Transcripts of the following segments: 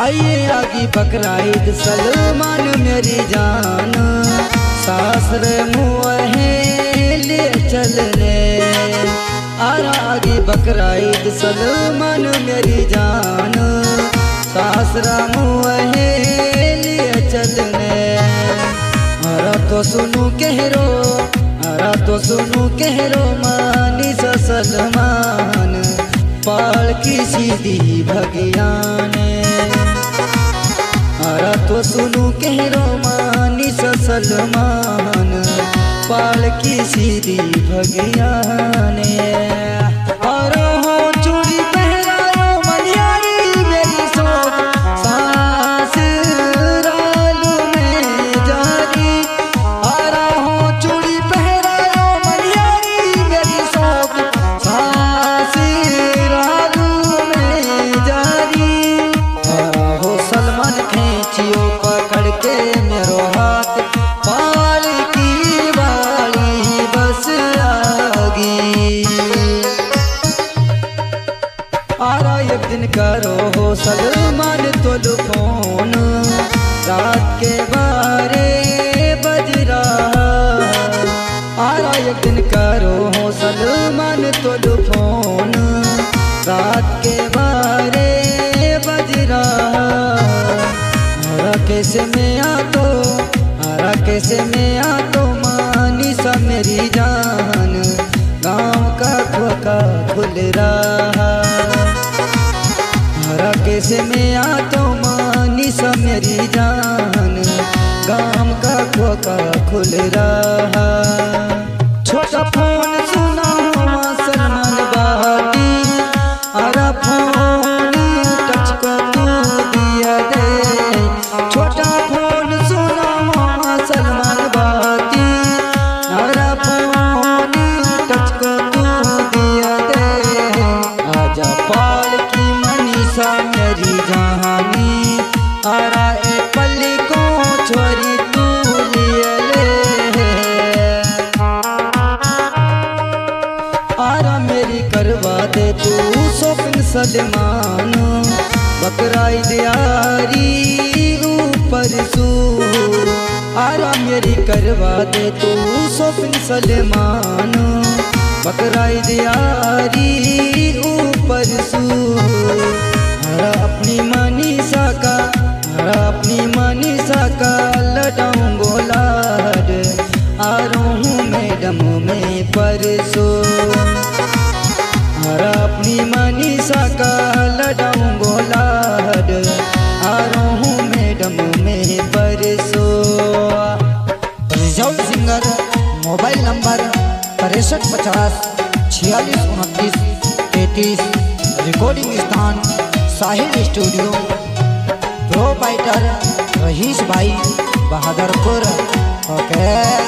आइए आगे बकरा ईद सलमान मेरी जान, सासर मुँहे ले चलने। आगे बकरा ईद सलमान मेरी जान, सासरा मुँहे ले चलने। हरा तो सुनू कहरो, हरा तो सुनू कहरो मानी सलमान, पाल की सीधी भगियाने। हरा तो सुनू कहरो मानी सलमान, पाल की सीधी भगियाने। और हो चूड़ी पहरायो मनियारी मेरी सोच, सास रालू में जारी। और हो चूड़ी पहरायो मनियारी मेरी सोच, सास रालू में जारी। हो सलमान खींचियो पकड़ के मेरो हाथ, पाल की बाली बस आगी। आरा एक दिन करो हो सलमान तो फोन, रात के 12 बज रहा। आरा एक दिन करो हो सलमान तो फोन, रात के 12 बज रहा। हरा कैसे में आ तो, हरा कैसे में आ तो मानी सा मेरी जान, गाँव का खोका खुल रहा। हरा कैसे में आ तो मानी सा मेरी जान, गाँव का खोका खुल रहा। छोटा फोन सुना हुआ सलमान बाती, हरा फोन टच को तू दिया दे। छोटा फोन सुना हुआ सलमान बाती, हरा फोन टच को तू दिया दे। आजा पाल की मनीषा मेरी जहानी, आरा ए पल्ली को छोरी तू लिए ले। आरा मेरी करवा दे तू शॉपिंग सलमान, बकरा ईद यारी ऊपर सू। आरा मेरी करवा दे तू शॉपिंग सलमान, बकरा ईद यारी ऊपर सू। हरा अपनी मनीषा का, हरा अपनी मनीषा का लटाऊं गोलाड, आ रहा हूँ मैडम में परसों। हरा अपनी मनीषा का लटाऊं गोलाड, आ रहा हूँ मैडम में परसों। Result singer mobile number 6350 46 29 33। Recording स्थान साहिल स्टूडियो, प्रोपाइटर रहीश भाई बहादुरपुर। ओके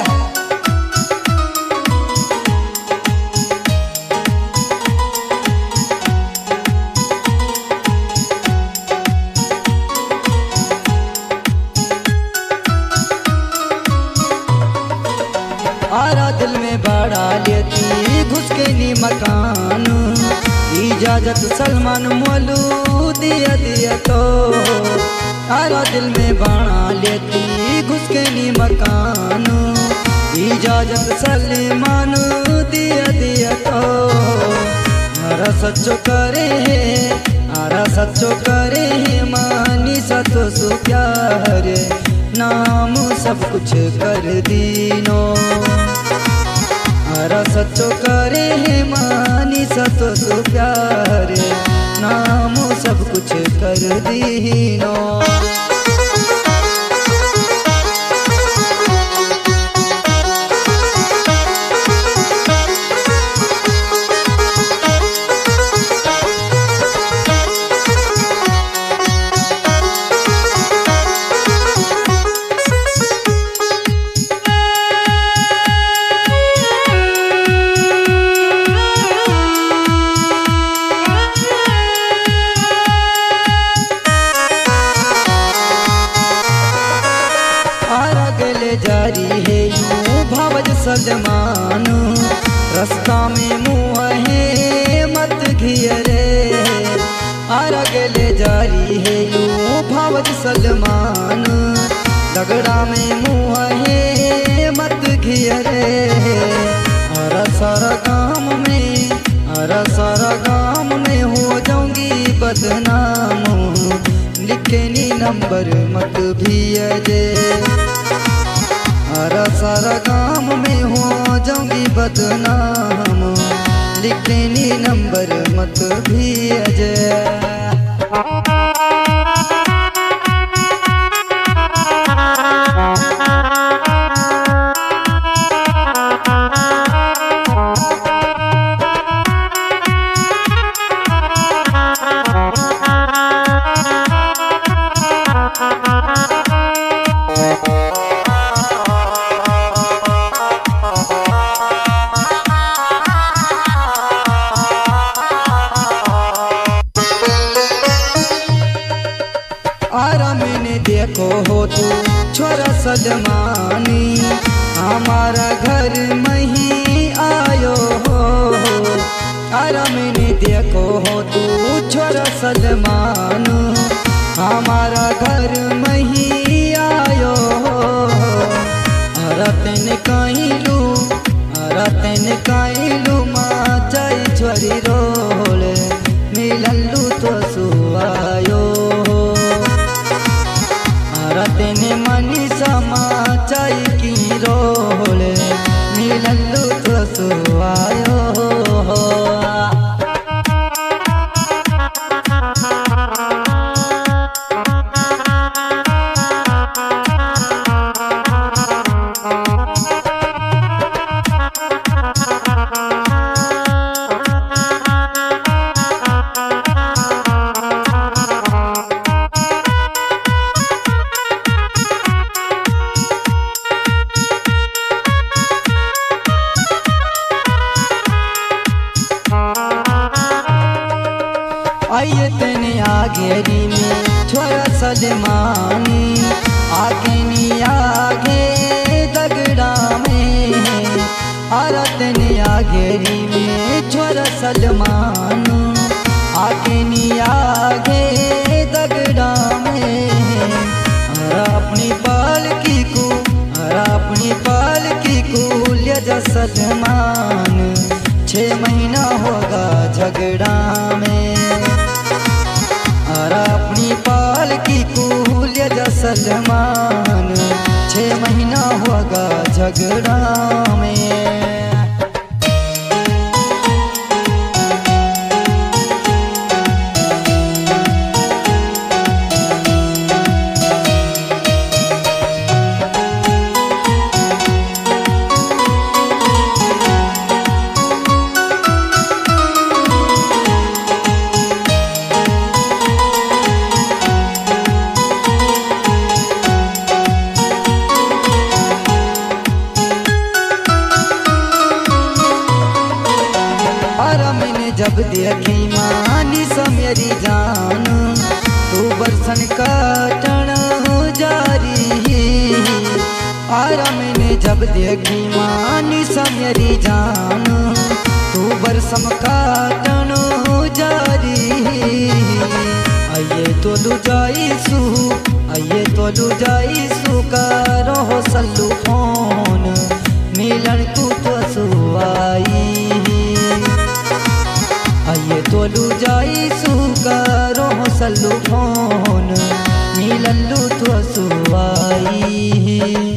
आरा दिल में बड़ा लेती घुस के नी मकान, इजाजत सलमान मोलू दिया दिया तो। आरा दिल में बड़ा लेती घुस के नी मकान, इजाजत सलमान दिया दिया तो। हरा सच्चो करे है, हरा सच्चो करे है मानी सतो सु प्यार, नाम सब कुछ कर दीनो। हरा सच्चो करे है मानी सतो सु प्यार, नाम सब कुछ कर दीनो। जारी है यूं भावज सलमान, रास्ता में मुँह है मत घियरे। आरग ले जारी है यूं भावज सलमान दगड़ा में मुँह है मत घियरे अरा सारा गाम में हो जाऊंगी बदनाम लिखे नी नंबर मत भी अजे अरा सारा गाम में हो जाऊंगी बदनाम लिखे नी नंबर मत भी अजे आरा मैंने देखो हो तू छोरा सलमानी हमारा घर में ही आयो हो आरा मैंने देखो हो तू छोरा सलमान हमारा घर में ही आयो हो अरा तेने कहीं लू माँ चाई छोरी रोल मिललू तो सुआयो तेने मनी समाचाई की रोल मिललू तो सुआयो आइए तेने आगेरी में छोरा सलमानी आगे दगड़ा में आरा तेने आगेरी में छोरा सलमान आगे दगड़ा में अरा अपनी पालकी को ले जा सलमान 6 महीना होगा झगड़ा में अपनी पालकी को ले जा सलमान 6 महीना होगा झगड़ा में जब देखी मानी सा मेरी जान तू बरसन काटन जारी आरा मैंने जब देखी मानी सा मेरी जान तू बरसम काटन जारी आइए तो लू जाई सू करो सल्लू फोन मिलन तू तो सुआई आइए तोलू जाई सुकारो सल्लू फोन मिलल्लू तो सुआई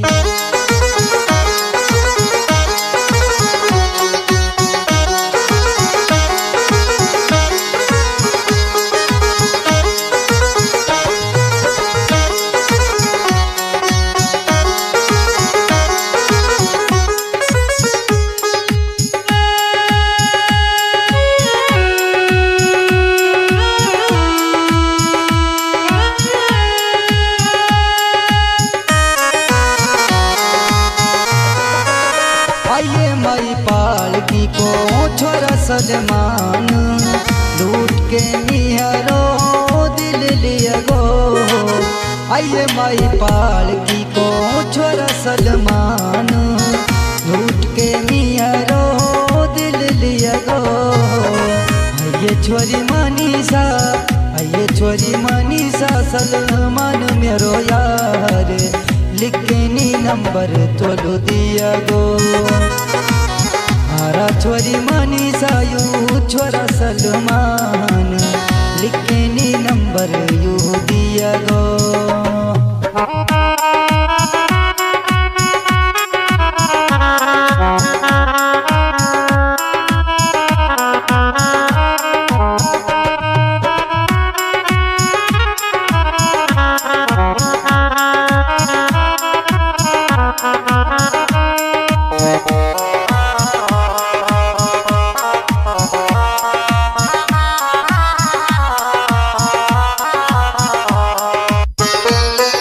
पालकी को छोरा सलमान लूट के निहरो दिल लिया गो आइए माई पालकी को छोरा सलमान लूट के निहरो दिल लिया गो आइए छोरी मनीषा ये छोरी मनीषा सलमान मेरो यार लिखनी नंबर तोलो दिया गो आरा छोरी मनीषा यू छोरा सलमान